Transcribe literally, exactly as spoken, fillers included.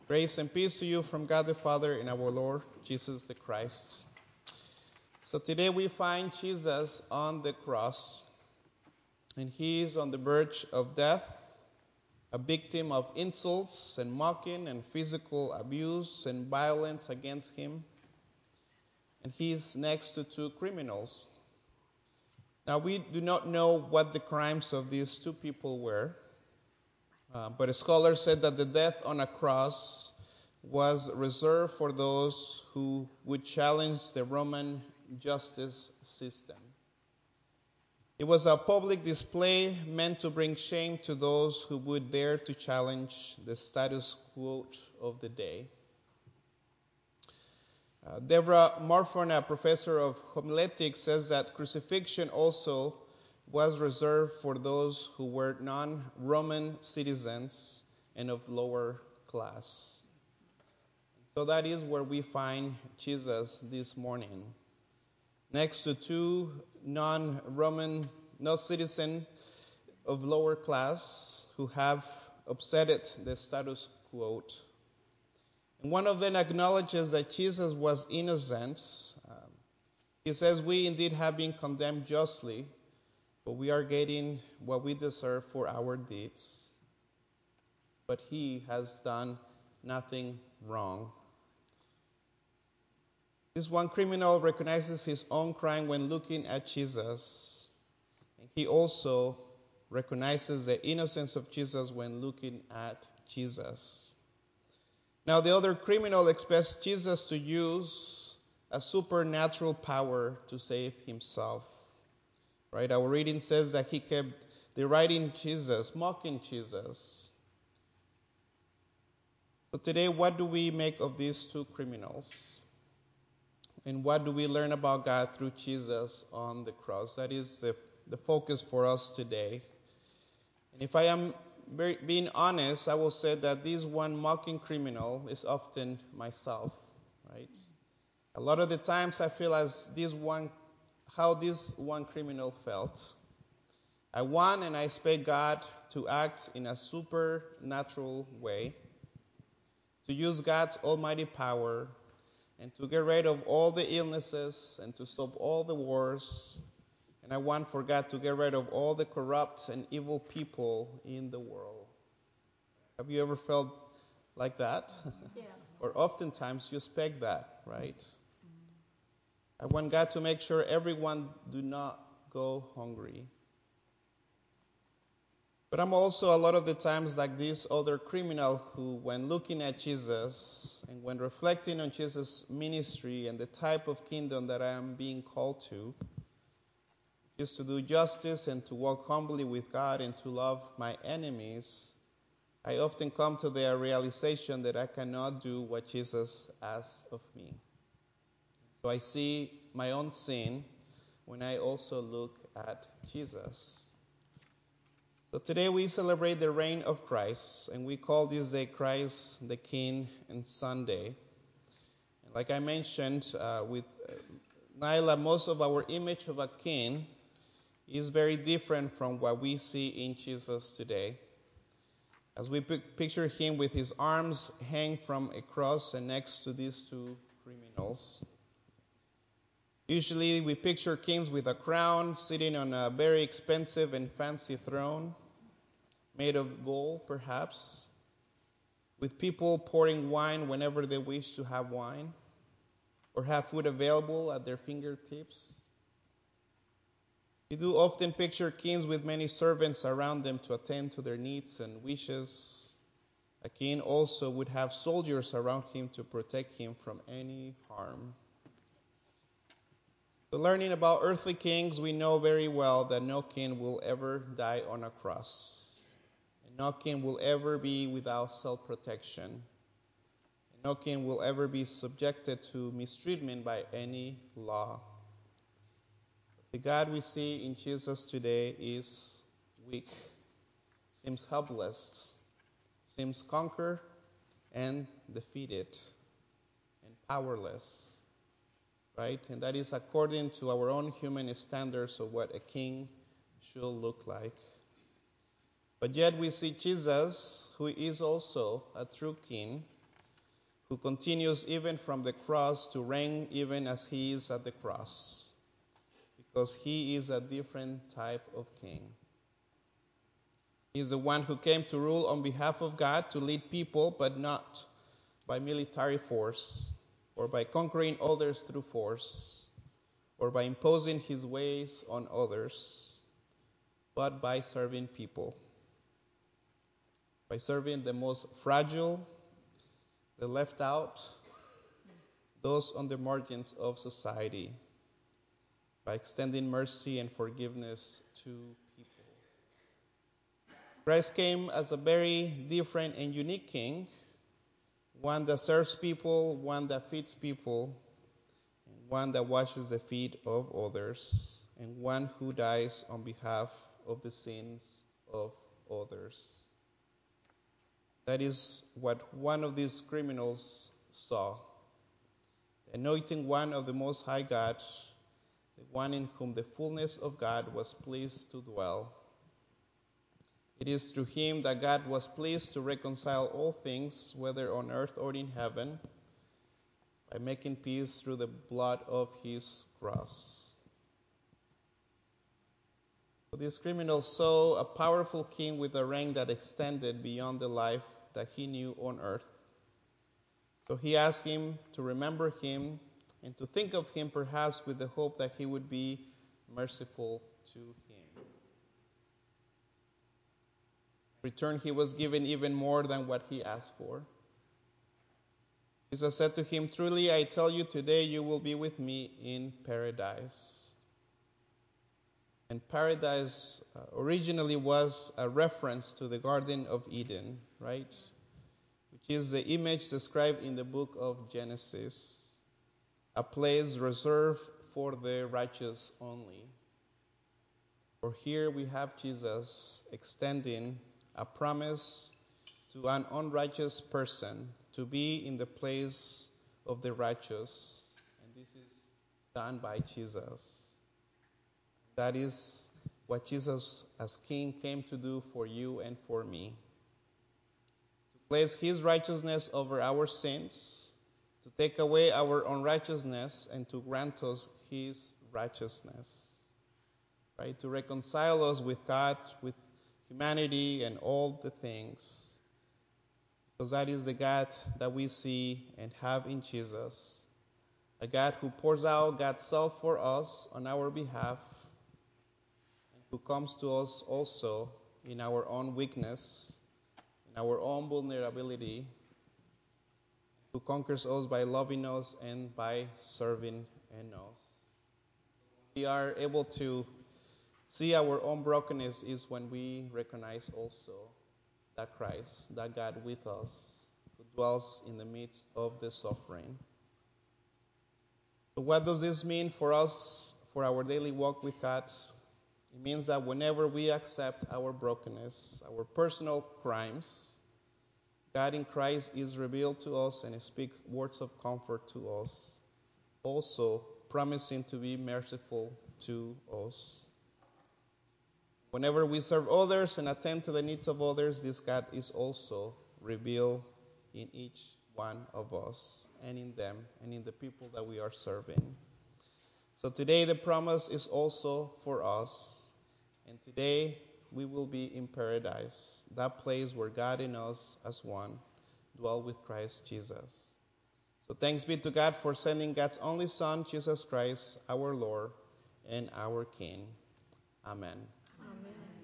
Grace and peace to you from God the Father and our Lord Jesus the Christ. So today we find Jesus on the cross, and he is on the verge of death, a victim of insults and mocking and physical abuse and violence against him. And he is next to two criminals. Now we do not know what the crimes of these two people were, uh, but a scholar said that the death on a cross was reserved for those who would challenge the Roman justice system. It was a public display meant to bring shame to those who would dare to challenge the status quo of the day. Uh, Deborah Morford, a professor of homiletics, says that crucifixion also was reserved for those who were non-Roman citizens and of lower class. So that is where we find Jesus this morning, next to two non-Roman, no citizen of lower class who have upset the status quo. And one of them acknowledges that Jesus was innocent. Um, he says, we indeed have been condemned justly, but we are getting what we deserve for our deeds. But he has done nothing wrong. This one criminal recognizes his own crime when looking at Jesus. And he also recognizes the innocence of Jesus when looking at Jesus. Now the other criminal expects Jesus to use a supernatural power to save himself. Right? Our reading says that he kept deriding Jesus, mocking Jesus. So today, what do we make of these two criminals? And what do we learn about God through Jesus on the cross? That is the, the focus for us today. And if I am very, being honest, I will say that this one mocking criminal is often myself, right? A lot of the times I feel as this one, how this one criminal felt. I want and I expect God to act in a supernatural way, to use God's almighty power, and to get rid of all the illnesses and to stop all the wars. And I want for God to get rid of all the corrupt and evil people in the world. Have you ever felt like that? Yes. Or oftentimes you expect that, right? I want God to make sure everyone do not go hungry. But I'm also a lot of the times like this other criminal who, when looking at Jesus and when reflecting on Jesus' ministry and the type of kingdom that I am being called to, is to do justice and to walk humbly with God and to love my enemies, I often come to the realization that I cannot do what Jesus asked of me. So I see my own sin when I also look at Jesus. So today we celebrate the reign of Christ, and we call this day Christ the King and Sunday. And like I mentioned uh, with Nyla, most of our image of a king is very different from what we see in Jesus today. As we picture him with his arms hang from a cross and next to these two criminals. Usually we picture kings with a crown sitting on a very expensive and fancy throne made of gold, perhaps, with people pouring wine whenever they wish to have wine or have food available at their fingertips. We do often picture kings with many servants around them to attend to their needs and wishes. A king also would have soldiers around him to protect him from any harm. So learning about earthly kings, we know very well that no king will ever die on a cross. And no king will ever be without self-protection. And no king will ever be subjected to mistreatment by any law. The God we see in Jesus today is weak, seems helpless, seems conquered and defeated and powerless. Right? And that is according to our own human standards of what a king should look like. But yet we see Jesus, who is also a true king, who continues even from the cross to reign even as he is at the cross, because he is a different type of king. He is the one who came to rule on behalf of God, to lead people, but not by military force, or by conquering others through force, or by imposing his ways on others, but by serving people, by serving the most fragile, the left out, those on the margins of society, by extending mercy and forgiveness to people. Christ came as a very different and unique king, one that serves people, one that feeds people, and one that washes the feet of others, and one who dies on behalf of the sins of others. That is what one of these criminals saw. The anointing one of the Most High God, the one in whom the fullness of God was pleased to dwell. It is through him that God was pleased to reconcile all things, whether on earth or in heaven, by making peace through the blood of his cross. So this criminal saw a powerful king with a reign that extended beyond the life that he knew on earth. So he asked him to remember him and to think of him perhaps with the hope that he would be merciful to him. In return, he was given even more than what he asked for. Jesus said to him, "Truly I tell you, today you will be with me in paradise." And paradise uh, originally was a reference to the Garden of Eden, right? Which is the image described in the book of Genesis, a place reserved for the righteous only. For here we have Jesus extending a promise to an unrighteous person to be in the place of the righteous. And this is done by Jesus. That is what Jesus as King came to do for you and for me. To place his righteousness over our sins, to take away our unrighteousness, and to grant us his righteousness. Right? To reconcile us with God, with humanity, and all the things. Because that is the God that we see and have in Jesus. A God who pours out God's self for us on our behalf, who comes to us also in our own weakness, in our own vulnerability, who conquers us by loving us and by serving in us. We are able to see our own brokenness is when we recognize also that Christ, that God with us, who dwells in the midst of the suffering. So what does this mean for us, for our daily walk with God? It means that whenever we accept our brokenness, our personal crimes, God in Christ is revealed to us and speaks words of comfort to us, also promising to be merciful to us. Whenever we serve others and attend to the needs of others, this God is also revealed in each one of us and in them and in the people that we are serving. So today the promise is also for us. And today we will be in paradise, that place where God and us as one dwell with Christ Jesus. So thanks be to God for sending God's only Son, Jesus Christ, our Lord and our King. Amen. Amen.